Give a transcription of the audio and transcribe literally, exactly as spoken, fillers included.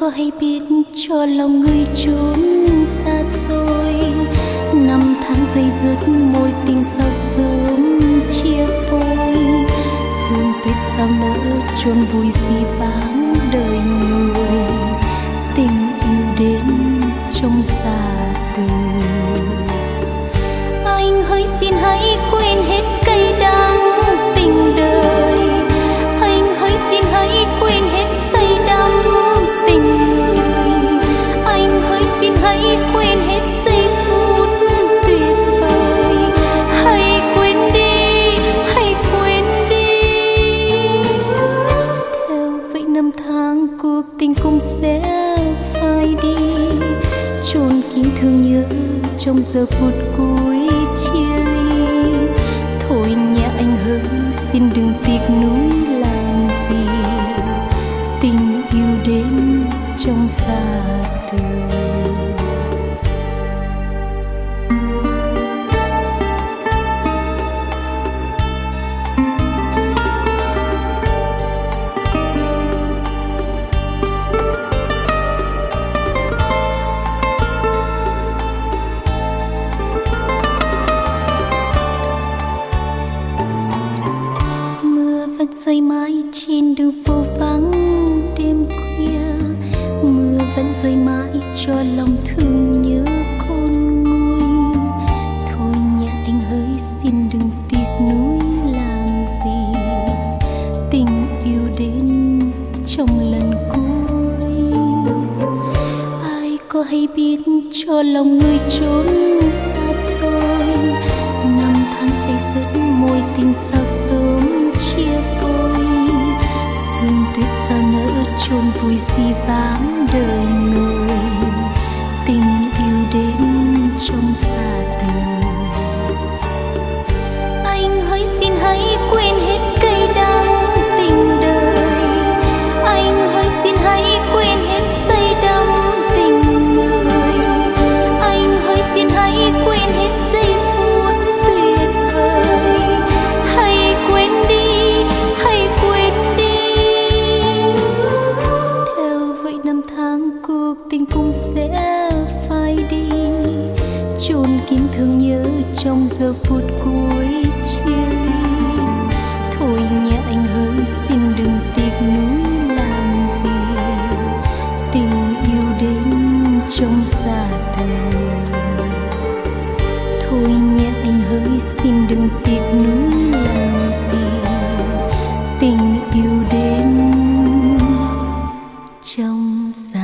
có hay biết cho lòng người chốn xa xôi, năm tháng dây dứt mối tình sao sớm chia phôi, sương tuyết sao nỡ chôn vùi di vãng đời người, tình yêu đến trong xa từ. Anh hỡi xin hãy quên hết cay đắng tình đời, anh hỡi xin hãy quên hết say đắm tình người, anh hỡi xin hãy quên hết giây phút tuyệt vời, hãy quên đi, hãy quên đi. Theo vậy năm tháng cuộc tình cũng sẽ phai đi, chôn kín thương nhớ trong giờ phút cuối chia ly. Thôi nhé anh hỡi xin đừng tiếc nuối làm gì, tình yêu đến trong xa từ. Rơi mãi trên đường phố vắng đêm khuya, mưa vẫn rơi mãi cho lòng thương nhớ khôn nguôi. Thôi nhé anh hỡi xin đừng tiếc nuối làm gì, tình yêu đến trong lần cuối. Ai có hay biết cho lòng người chốn xa xôi, năm tháng say dứt mối tình sao sớm chia phôi, sương tuyết sao nỡ chôn vùi di vãng đời người, tình yêu đến trong xa từ. Anh hỡi xin hãy quên hết cay đắng tình đời, anh hỡi xin hãy quên hết say đắm tình người, anh hỡi xin hãy quên hết giây phút tuyệt vời, hãy quên đi, hãy quên đi. Theo vậy năm tháng cuộc tình cũng sẽ phai đi, chôn kín thương nhớ trong giờ phút cuối chia ly. Thôi nhé anh hỡi xin đừng tiếc nuối làm gì, tình yêu đến trong xa từ. Thôi nhé anh hỡi xin đừng tiếc nuối làm gì, tình yêu đến trong xa